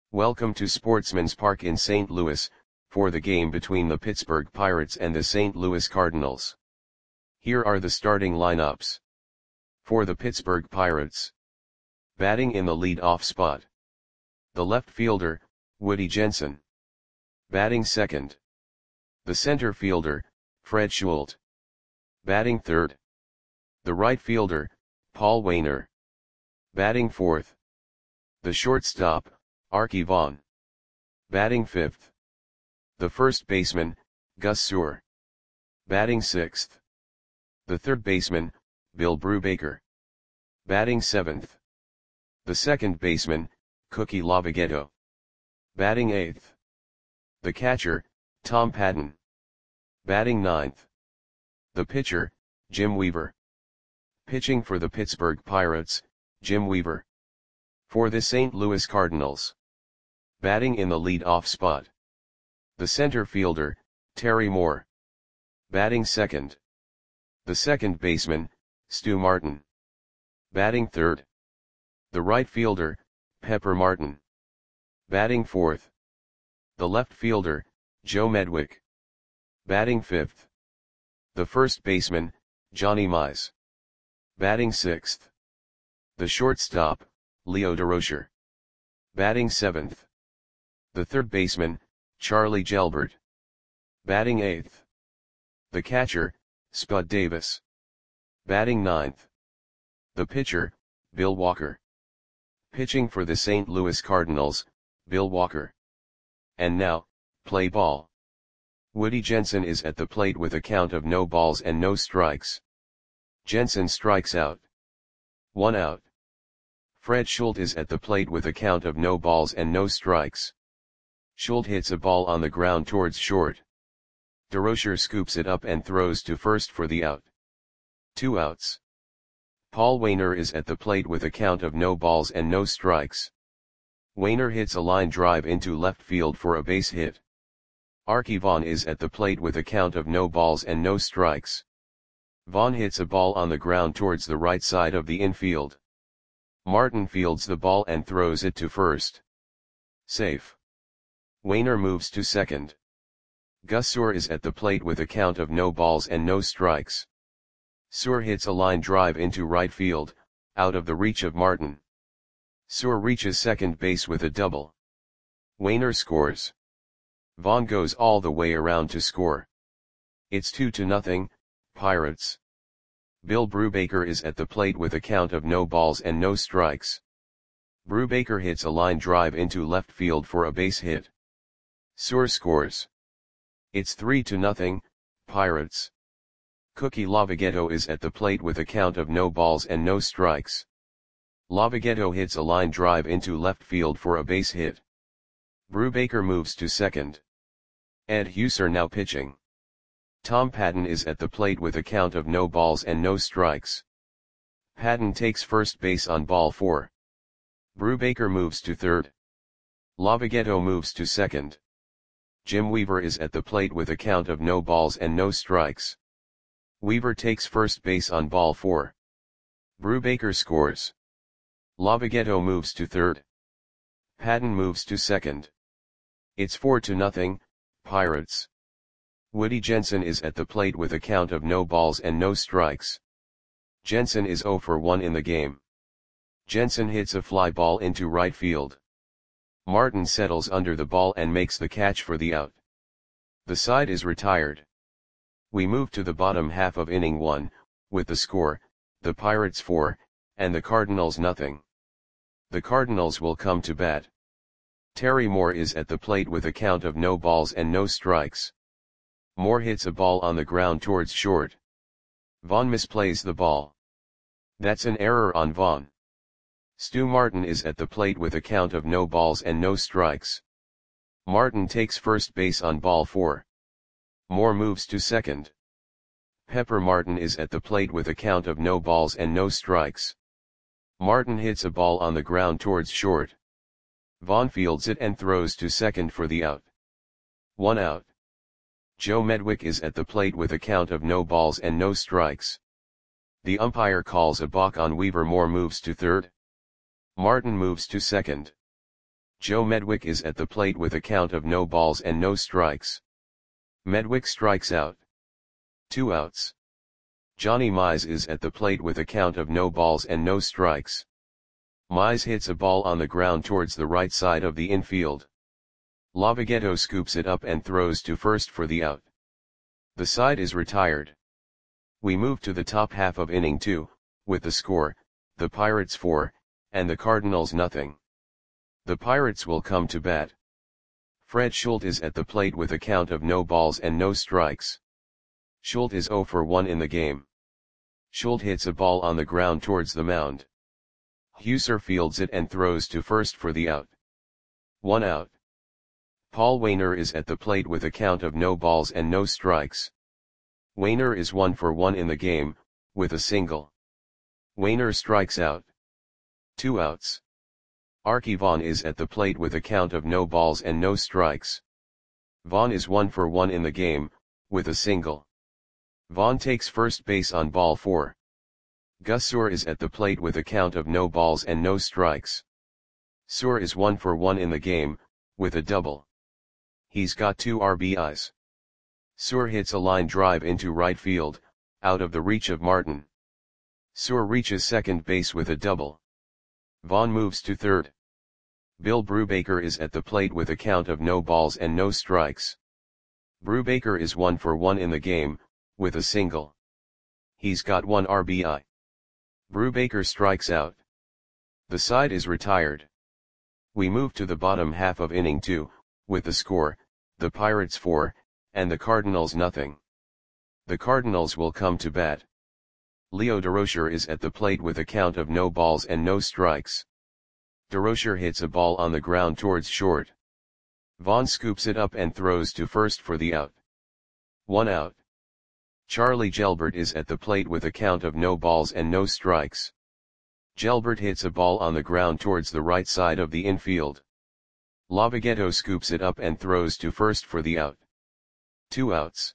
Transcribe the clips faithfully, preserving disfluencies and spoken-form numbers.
Welcome to Sportsman's Park in Saint Louis, for the game between the Pittsburgh Pirates and the Saint Louis Cardinals. Here are the starting lineups. For the Pittsburgh Pirates. Batting in the lead-off spot. The left fielder, Woody Jensen. Batting second. The center fielder, Fred Schulte. Batting third. The right fielder, Paul Waner. Batting fourth. The shortstop, Arky Vaughan. Batting fifth. The first baseman, Gus Suhr. Batting sixth. The third baseman, Bill Brubaker. Batting seventh. The second baseman, Cookie Lavagetto. Batting eighth. The catcher, Tom Patton. Batting ninth. The pitcher, Jim Weaver. Pitching for the Pittsburgh Pirates, Jim Weaver. For the Saint Louis Cardinals. Batting in the lead-off spot. The center fielder, Terry Moore. Batting second. The second baseman, Stu Martin. Batting third. The right fielder, Pepper Martin. Batting fourth. The left fielder, Joe Medwick. Batting fifth. The first baseman, Johnny Mize. Batting sixth. The shortstop, Leo Durocher. Batting seventh. The third baseman, Charlie Gelbert. Batting eighth. The catcher, Spud Davis. Batting ninth. The pitcher, Bill Walker. Pitching for the Saint Louis Cardinals, Bill Walker. And now, play ball. Woody Jensen is at the plate with a count of no balls and no strikes. Jensen strikes out. One out. Fred Schulte is at the plate with a count of no balls and no strikes. Schulte hits a ball on the ground towards short. Durocher scoops it up and throws to first for the out. Two outs. Paul Waner is at the plate with a count of no balls and no strikes. Waner hits a line drive into left field for a base hit. Arky Vaughan is at the plate with a count of no balls and no strikes. Vaughan hits a ball on the ground towards the right side of the infield. Martin fields the ball and throws it to first. Safe. Waner moves to second. Gus Suhr is at the plate with a count of no balls and no strikes. Suhr hits a line drive into right field, out of the reach of Martin. Suhr reaches second base with a double. Waner scores. Vaughan goes all the way around to score. It's two to nothing, Pirates. Bill Brubaker is at the plate with a count of no balls and no strikes. Brubaker hits a line drive into left field for a base hit. Suhr scores. It's three to nothing, Pirates. Cookie Lavagetto is at the plate with a count of no balls and no strikes. Lavagetto hits a line drive into left field for a base hit. Brubaker moves to second. Ed Husser now pitching. Tom Patton is at the plate with a count of no balls and no strikes. Patton takes first base on ball four. Brubaker moves to third. Lavagetto moves to second. Jim Weaver is at the plate with a count of no balls and no strikes. Weaver takes first base on ball four. Brubaker scores. Lavagetto moves to third. Patton moves to second. It's four to nothing, Pirates. Woody Jensen is at the plate with a count of no balls and no strikes. Jensen is zero for one in the game. Jensen hits a fly ball into right field. Martin settles under the ball and makes the catch for the out. The side is retired. We move to the bottom half of inning one, with the score, the Pirates four, and the Cardinals nothing. The Cardinals will come to bat. Terry Moore is at the plate with a count of no balls and no strikes. Moore hits a ball on the ground towards short. Vaughan misplays the ball. That's an error on Vaughan. Stu Martin is at the plate with a count of no balls and no strikes. Martin takes first base on ball four. Moore moves to second. Pepper Martin is at the plate with a count of no balls and no strikes. Martin hits a ball on the ground towards short. Vaughan fields it and throws to second for the out. One out. Joe Medwick is at the plate with a count of no balls and no strikes. The umpire calls a balk on Weaver. Moore moves to third. Martin moves to second. Joe Medwick is at the plate with a count of no balls and no strikes. Medwick strikes out. Two outs. Johnny Mize is at the plate with a count of no balls and no strikes. Mize hits a ball on the ground towards the right side of the infield. Lavogetto scoops it up and throws to first for the out. The side is retired. We move to the top half of inning two, with the score, the Pirates four, and the Cardinals nothing. The Pirates will come to bat. Fred Schultz is at the plate with a count of no balls and no strikes. Schultz is zero for one in the game. Schultz hits a ball on the ground towards the mound. Husser fields it and throws to first for the out. One out. Paul Waner is at the plate with a count of no balls and no strikes. Waner is one for one in the game, with a single. Waner strikes out. Two outs. Arky Vaughan is at the plate with a count of no balls and no strikes. Vaughan is one for one in the game, with a single. Vaughan takes first base on ball four. Gus Suhr is at the plate with a count of no balls and no strikes. Suhr is one for one in the game, with a double. He's got two R B Is. Suhr hits a line drive into right field, out of the reach of Martin. Suhr reaches second base with a double. Vaughan moves to third. Bill Brubaker is at the plate with a count of no balls and no strikes. Brubaker is one for one in the game, with a single. He's got one R B I. Brubaker strikes out. The side is retired. We move to the bottom half of inning two, with the score, the Pirates four, and the Cardinals nothing. The Cardinals will come to bat. Leo Durocher is at the plate with a count of no balls and no strikes. Durocher hits a ball on the ground towards short. Vaughan scoops it up and throws to first for the out. One out. Charlie Gelbert is at the plate with a count of no balls and no strikes. Gelbert hits a ball on the ground towards the right side of the infield. Lavogetto scoops it up and throws to first for the out. Two outs.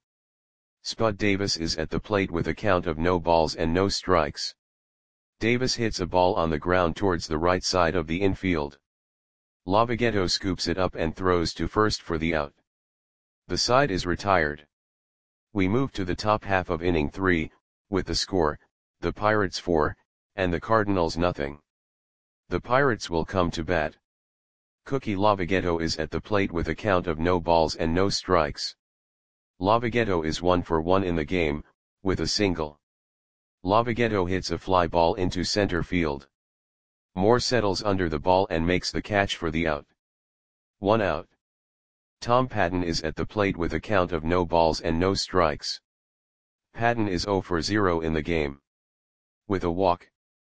Spud Davis is at the plate with a count of no balls and no strikes. Davis hits a ball on the ground towards the right side of the infield. Lavogetto scoops it up and throws to first for the out. The side is retired. We move to the top half of inning three, with the score, the Pirates four, and the Cardinals nothing. The Pirates will come to bat. Cookie Lavogetto is at the plate with a count of no balls and no strikes. Lavogetto is one for one in the game, with a single. Lavogetto hits a fly ball into center field. Moore settles under the ball and makes the catch for the out. One out. Tom Patton is at the plate with a count of no balls and no strikes. Patton is zero for zero in the game. With a walk.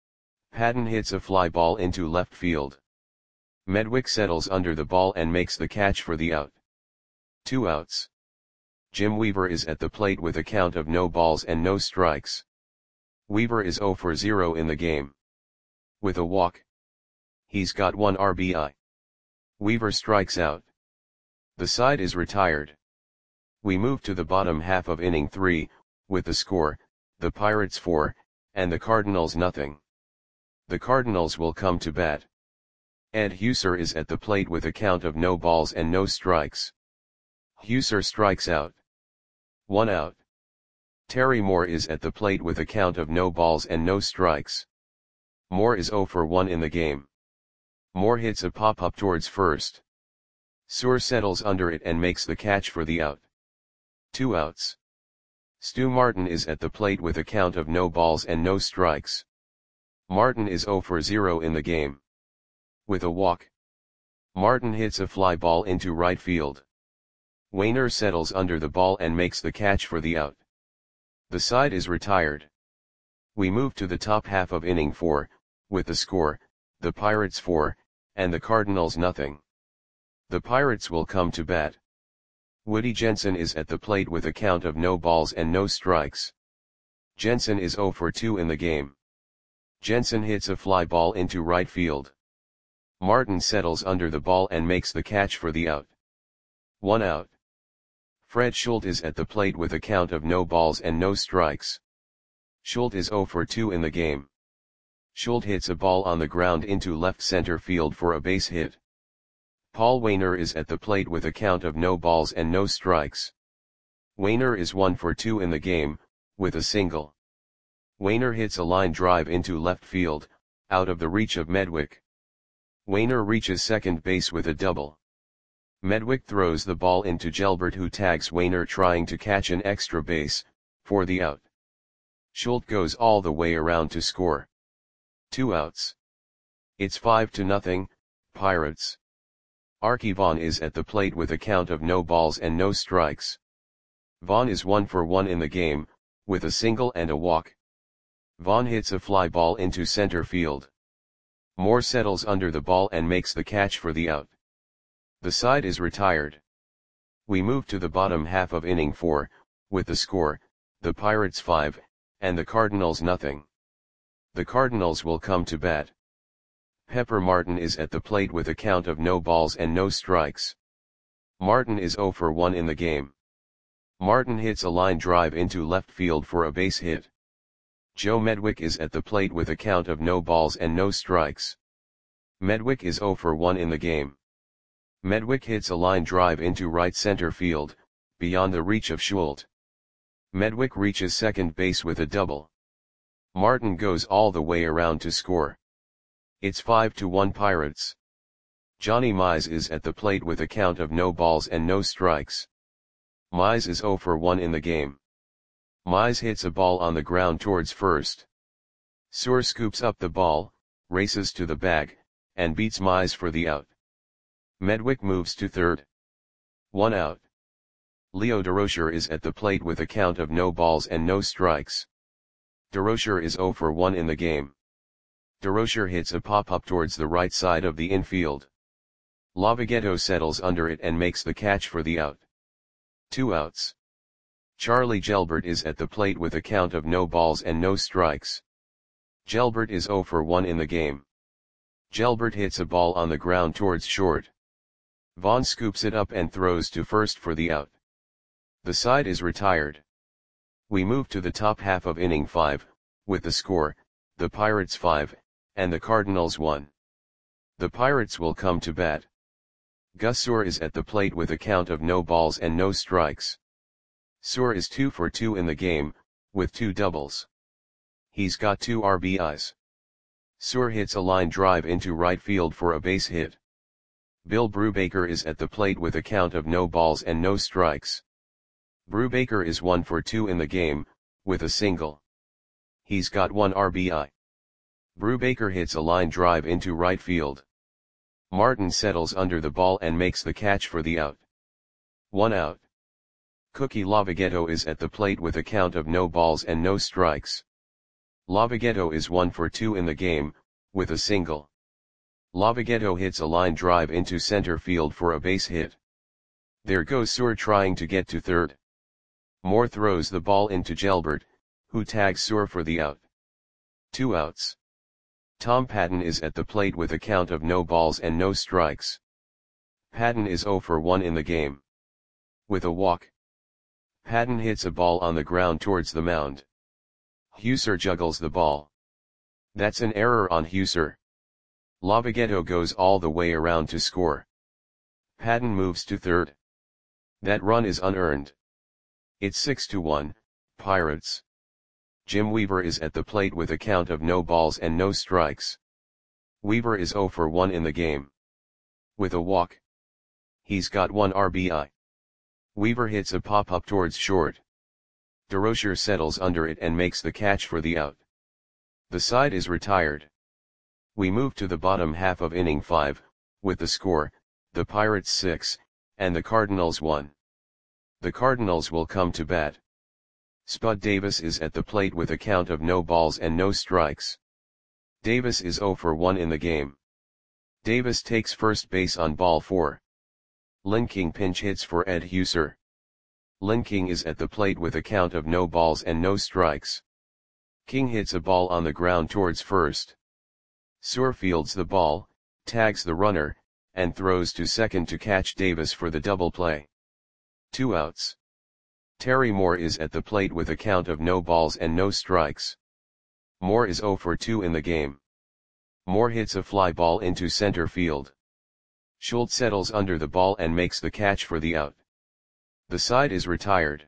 Patton hits a fly ball into left field. Medwick settles under the ball and makes the catch for the out. Two outs. Jim Weaver is at the plate with a count of no balls and no strikes. Weaver is zero for zero in the game. With a walk. He's got one R B I. Weaver strikes out. The side is retired. We move to the bottom half of inning three, with the score, the Pirates four, and the Cardinals nothing. The Cardinals will come to bat. Ed Husser is at the plate with a count of no balls and no strikes. Husser strikes out. One out. Terry Moore is at the plate with a count of no balls and no strikes. Moore is zero for one in the game. Moore hits a pop-up towards first. Suhr settles under it and makes the catch for the out. Two outs. Stu Martin is at the plate with a count of no balls and no strikes. Martin is zero for zero in the game. With a walk. Martin hits a fly ball into right field. Waner settles under the ball and makes the catch for the out. The side is retired. We move to the top half of inning four, with the score, the Pirates four, and the Cardinals nothing. The Pirates will come to bat. Woody Jensen is at the plate with a count of no balls and no strikes. Jensen is zero for two in the game. Jensen hits a fly ball into right field. Martin settles under the ball and makes the catch for the out. One out. Fred Schultz is at the plate with a count of no balls and no strikes. Schultz is zero for two in the game. Schultz hits a ball on the ground into left center field for a base hit. Paul Waner is at the plate with a count of no balls and no strikes. Waner is one for two in the game, with a single. Waner hits a line drive into left field, out of the reach of Medwick. Waner reaches second base with a double. Medwick throws the ball into Gelbert, who tags Waner trying to catch an extra base, for the out. Schultz goes all the way around to score. Two outs. It's five to nothing, Pirates. Arky Vaughan is at the plate with a count of no balls and no strikes. Vaughan is one for one in the game, with a single and a walk. Vaughan hits a fly ball into center field. Moore settles under the ball and makes the catch for the out. The side is retired. We move to the bottom half of inning four, with the score, the Pirates five, and the Cardinals nothing. The Cardinals will come to bat. Pepper Martin is at the plate with a count of no balls and no strikes. Martin is zero for one in the game. Martin hits a line drive into left field for a base hit. Joe Medwick is at the plate with a count of no balls and no strikes. Medwick is zero for one in the game. Medwick hits a line drive into right center field, beyond the reach of Schultz. Medwick reaches second base with a double. Martin goes all the way around to score. It's five to one Pirates. Johnny Mize is at the plate with a count of no balls and no strikes. Mize is zero for one in the game. Mize hits a ball on the ground towards first. Suhr scoops up the ball, races to the bag, and beats Mize for the out. Medwick moves to third. One out. Leo Durocher is at the plate with a count of no balls and no strikes. Durocher is zero for one in the game. Durocher hits a pop-up towards the right side of the infield. Lavogetto settles under it and makes the catch for the out. Two outs. Charlie Gelbert is at the plate with a count of no balls and no strikes. Gelbert is zero for one in the game. Gelbert hits a ball on the ground towards short. Vaughan scoops it up and throws to first for the out. The side is retired. We move to the top half of inning five, with the score, the Pirates five, and the Cardinals one. The Pirates will come to bat. Gus Suhr is at the plate with a count of no balls and no strikes. Suhr is two for two in the game, with two doubles. He's got two R B Is. Suhr hits a line drive into right field for a base hit. Bill Brubaker is at the plate with a count of no balls and no strikes. Brubaker is one for two in the game, with a single. He's got one R B I. Brubaker hits a line drive into right field. Martin settles under the ball and makes the catch for the out. One out. Cookie Lavogetto is at the plate with a count of no balls and no strikes. Lavogetto is one for two in the game, with a single. Lavogetto hits a line drive into center field for a base hit. There goes Suhr trying to get to third. Moore throws the ball into Gelbert, who tags Suhr for the out. Two outs. Tom Patton is at the plate with a count of no balls and no strikes. Patton is zero for one in the game. With a walk. Patton hits a ball on the ground towards the mound. Husser juggles the ball. That's an error on Husser. Lavogetto goes all the way around to score. Patton moves to third. That run is unearned. It's six to one, Pirates. Jim Weaver is at the plate with a count of no balls and no strikes. Weaver is zero for one in the game. With a walk. He's got one R B I. Weaver hits a pop-up towards short. Durocher settles under it and makes the catch for the out. The side is retired. We move to the bottom half of inning five, with the score, the Pirates six, and the Cardinals one. The Cardinals will come to bat. Spud Davis is at the plate with a count of no balls and no strikes. Davis is zero for one in the game. Davis takes first base on ball four. Lynn King pinch hits for Ed Husser. Lynn King is at the plate with a count of no balls and no strikes. King hits a ball on the ground towards first. Suhr fields the ball, tags the runner, and throws to second to catch Davis for the double play. Two outs. Terry Moore is at the plate with a count of no balls and no strikes. Moore is zero for two in the game. Moore hits a fly ball into center field. Schultz settles under the ball and makes the catch for the out. The side is retired.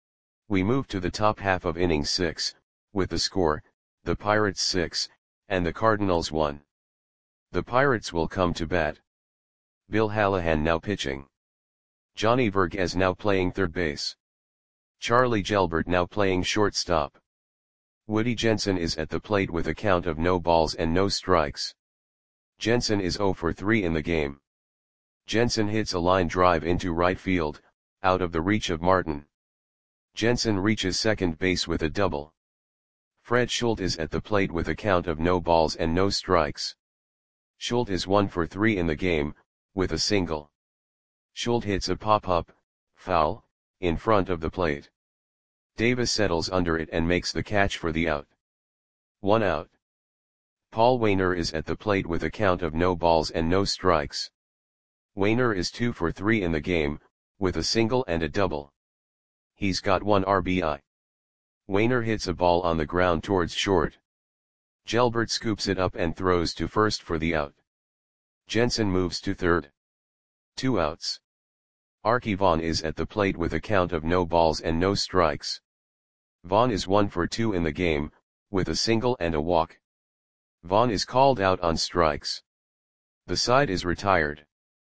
We move to the top half of inning six, with the score, the Pirates six, and the Cardinals one. The Pirates will come to bat. Bill Hallahan now pitching. Johnny Verghese now playing third base. Charlie Gelbert now playing shortstop. Woody Jensen is at the plate with a count of no balls and no strikes. Jensen is oh for three in the game. Jensen hits a line drive into right field, out of the reach of Martin. Jensen reaches second base with a double. Fred Schultz is at the plate with a count of no balls and no strikes. Schultz is one for three in the game, with a single. Schultz hits a pop-up, foul, in front of the plate. Davis settles under it and makes the catch for the out. One out. Paul Waner is at the plate with a count of no balls and no strikes. Waner is two for three in the game, with a single and a double. He's got one R B I. Waner hits a ball on the ground towards short. Gelbert scoops it up and throws to first for the out. Jensen moves to third. Two outs. Archie Vaughn is at the plate with a count of no balls and no strikes. Vaughn is one for two in the game, with a single and a walk. Vaughn is called out on strikes. The side is retired.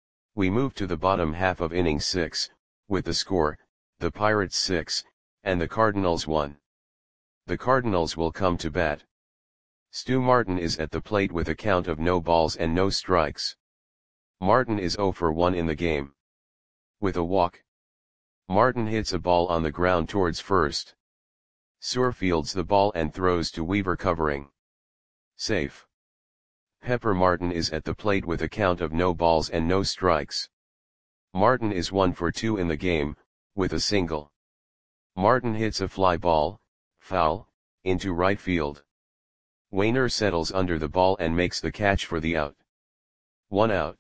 We move to the bottom half of inning six, with the score, the Pirates six, and the Cardinals one. The Cardinals will come to bat. Stu Martin is at the plate with a count of no balls and no strikes. Martin is oh for one in the game. With a walk. Martin hits a ball on the ground towards first. Suhr fields the ball and throws to Weaver covering. Safe. Pepper Martin is at the plate with a count of no balls and no strikes. Martin is one for two in the game, with a single. Martin hits a fly ball, foul, into right field. Waner settles under the ball and makes the catch for the out. One out.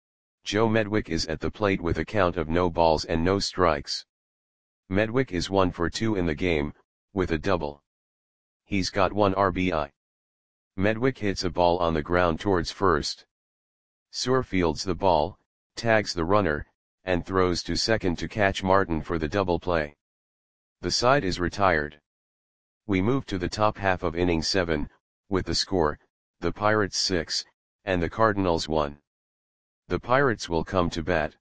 Joe Medwick is at the plate with a count of no balls and no strikes. Medwick is one for two in the game, with a double. He's got one R B I. Medwick hits a ball on the ground towards first. Suhr fields the ball, tags the runner, and throws to second to catch Martin for the double play. The side is retired. We move to the top half of inning seven, with the score, the Pirates six, and the Cardinals one. The Pirates will come to bat.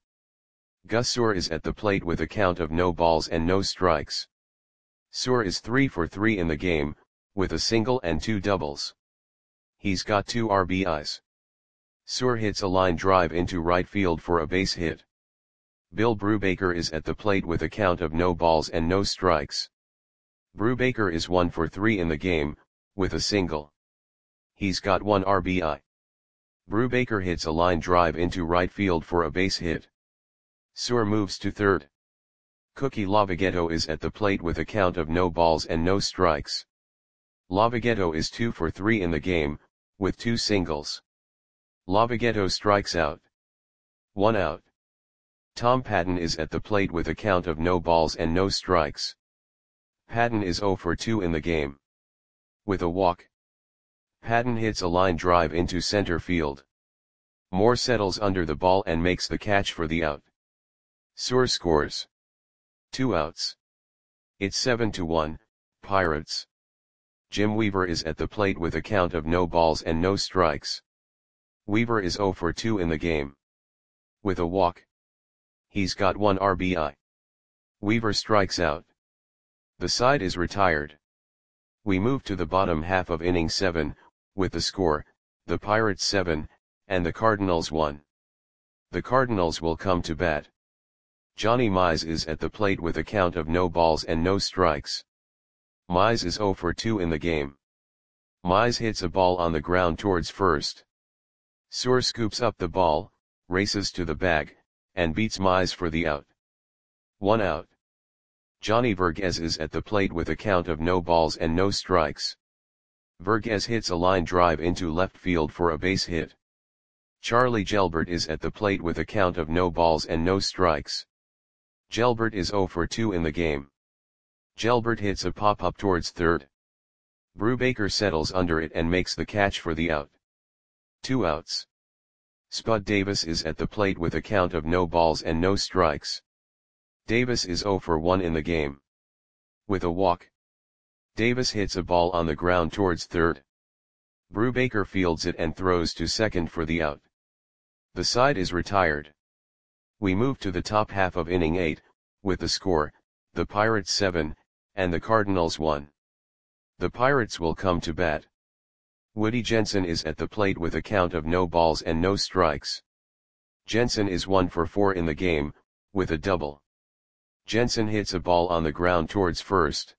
Gus Suhr is at the plate with a count of no balls and no strikes. Suhr is three for three in the game, with a single and two doubles. He's got two R B Is. Suhr hits a line drive into right field for a base hit. Bill Brubaker is at the plate with a count of no balls and no strikes. Brubaker is one for three in the game, with a single. He's got one R B I. Brubaker hits a line drive into right field for a base hit. Suhr moves to third. Cookie Lavagetto is at the plate with a count of no balls and no strikes. Lavagetto is two for three in the game, with two singles. Lavagetto strikes out. One out. Tom Patton is at the plate with a count of no balls and no strikes. Patton is oh for two in the game. With a walk. Patton hits a line drive into center field. Moore settles under the ball and makes the catch for the out. Suhr scores. Two outs. It's seven to one, Pirates. Jim Weaver is at the plate with a count of no balls and no strikes. Weaver is oh for two in the game. With a walk. He's got one R B I. Weaver strikes out. The side is retired. We move to the bottom half of inning seven, with the score, the Pirates seven, and the Cardinals one. The Cardinals will come to bat. Johnny Mize is at the plate with a count of no balls and no strikes. Mize is oh for two in the game. Mize hits a ball on the ground towards first. Suhr scoops up the ball, races to the bag, and beats Mize for the out. One out. Johnny Verghese is at the plate with a count of no balls and no strikes. Verghese hits a line drive into left field for a base hit. Charlie Gelbert is at the plate with a count of no balls and no strikes. Gelbert is oh for two in the game. Gelbert hits a pop-up towards third. Brubaker settles under it and makes the catch for the out. Two outs. Spud Davis is at the plate with a count of no balls and no strikes. Davis is zero for one in the game. With a walk, Davis hits a ball on the ground towards third. Brubaker fields it and throws to second for the out. The side is retired. We move to the top half of inning eight, with the score, the Pirates seven, and the Cardinals one. The Pirates will come to bat. Woody Jensen is at the plate with a count of no balls and no strikes. Jensen is one for four in the game, with a double. Jensen hits a ball on the ground towards first.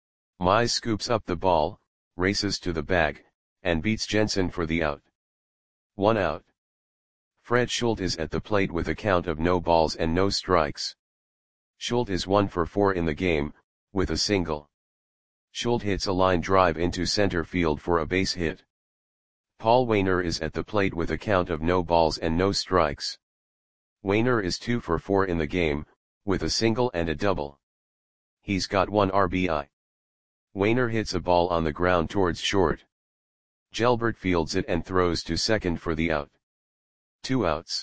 Mize scoops up the ball, races to the bag, and beats Jensen for the out. One out. Fred Schultz is at the plate with a count of no balls and no strikes. Schultz is one for four in the game, with a single. Schultz hits a line drive into center field for a base hit. Paul Waner is at the plate with a count of no balls and no strikes. Waner is two for four in the game, with a single and a double. He's got one R B I. Waner hits a ball on the ground towards short. Gelbert fields it and throws to second for the out. Two outs.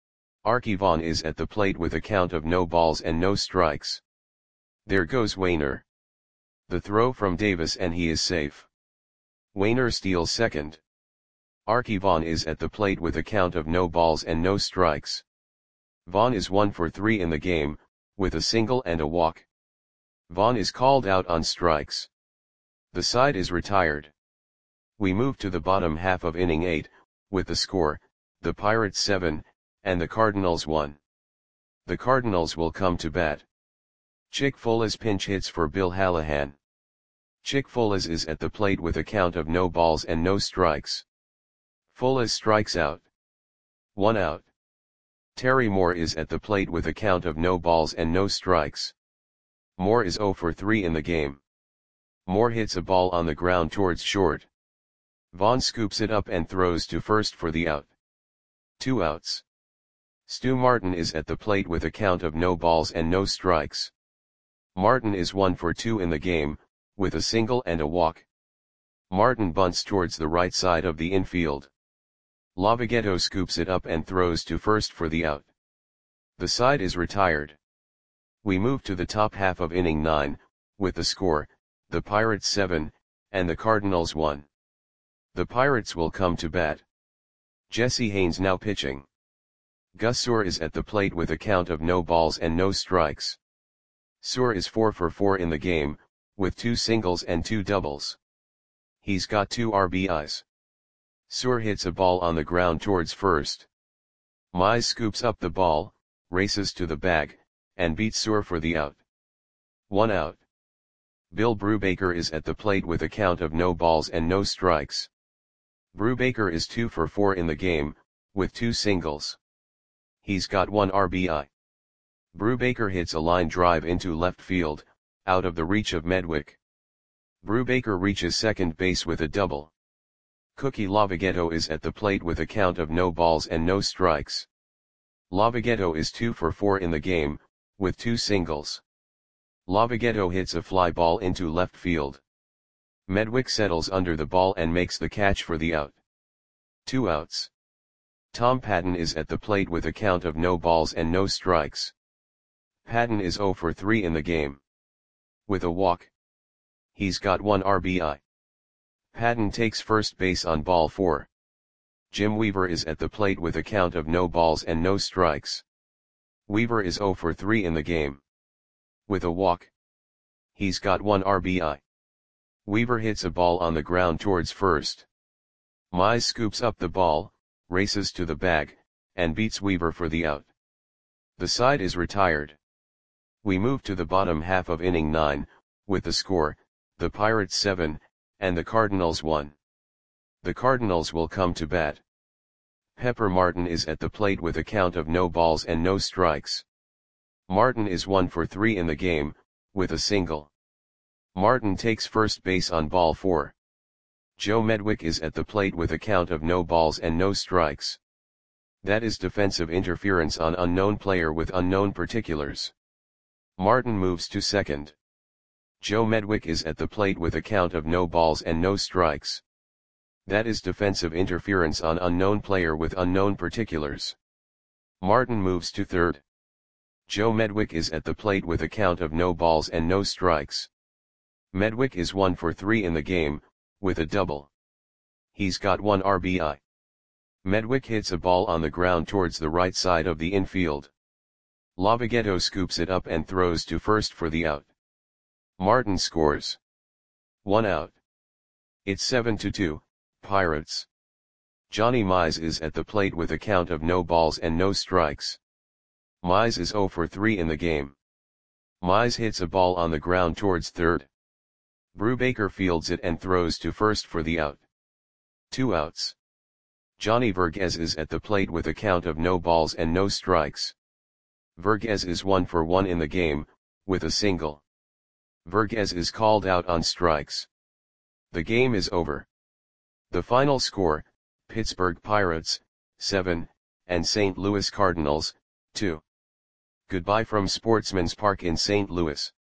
Arky Vaughan is at the plate with a count of no balls and no strikes. There goes Waner. The throw from Davis and he is safe. Waner steals second. Arky Vaughan is at the plate with a count of no balls and no strikes. Vaughan is one for three in the game, with a single and a walk. Vaughan is called out on strikes. The side is retired. We move to the bottom half of inning eight, with the score, the Pirates seven, and the Cardinals one. The Cardinals will come to bat. Chick Folas pinch hits for Bill Hallahan. Chick Folas is at the plate with a count of no balls and no strikes. Folas strikes out. One out. Terry Moore is at the plate with a count of no balls and no strikes. Moore is zero for three in the game. Moore hits a ball on the ground towards short. Vaughn scoops it up and throws to first for the out. Two outs. Stu Martin is at the plate with a count of no balls and no strikes. Martin is one for two in the game, with a single and a walk. Martin bunts towards the right side of the infield. Lavagetto scoops it up and throws to first for the out. The side is retired. We move to the top half of inning nine, with the score, the Pirates seven, and the Cardinals one. The Pirates will come to bat. Jesse Haynes now pitching. Gus Suhr is at the plate with a count of no balls and no strikes. Suhr is four for four in the game, with two singles and two doubles. He's got two R B Is. Suhr hits a ball on the ground towards first. Mize scoops up the ball, races to the bag, and beats Suhr for the out. One out. Bill Brubaker is at the plate with a count of no balls and no strikes. Brubaker is two for four in the game, with two singles. He's got one R B I. Brubaker hits a line drive into left field, out of the reach of Medwick. Brubaker reaches second base with a double. Cookie Lavagetto is at the plate with a count of no balls and no strikes. Lavagetto is two for four in the game, with two singles. Lavagetto hits a fly ball into left field. Medwick settles under the ball and makes the catch for the out. Two outs. Tom Patton is at the plate with a count of no balls and no strikes. Patton is zero for three in the game. With a walk. He's got one R B I. Patton takes first base on ball four. Jim Weaver is at the plate with a count of no balls and no strikes. Weaver is zero for three in the game. With a walk. He's got one R B I. Weaver hits a ball on the ground towards first. Mize scoops up the ball, races to the bag, and beats Weaver for the out. The side is retired. We move to the bottom half of inning nine, with the score, the Pirates seven, and the Cardinals one. The Cardinals will come to bat. Pepper Martin is at the plate with a count of no balls and no strikes. Martin is one for three in the game, with a single. Martin takes first base on ball four. Joe Medwick is at the plate with a count of no balls and no strikes. That is defensive interference on unknown player with unknown particulars. Martin moves to second. Joe Medwick is at the plate with a count of no balls and no strikes. That is defensive interference on unknown player with unknown particulars. Martin moves to third. Joe Medwick is at the plate with a count of no balls and no strikes. Medwick is one for three in the game, with a double. He's got one R B I. Medwick hits a ball on the ground towards the right side of the infield. Lavogetto scoops it up and throws to first for the out. Martin scores. One out. It's seven to two, Pirates. Johnny Mize is at the plate with a count of no balls and no strikes. Mize is zero for three in the game. Mize hits a ball on the ground towards third. Brubaker fields it and throws to first for the out. Two outs. Johnny Verghese is at the plate with a count of no balls and no strikes. Verghese is one for one in the game, with a single. Verghese is called out on strikes. The game is over. The final score, Pittsburgh Pirates, seven, and Saint Louis Cardinals, two. Goodbye from Sportsman's Park in Saint Louis.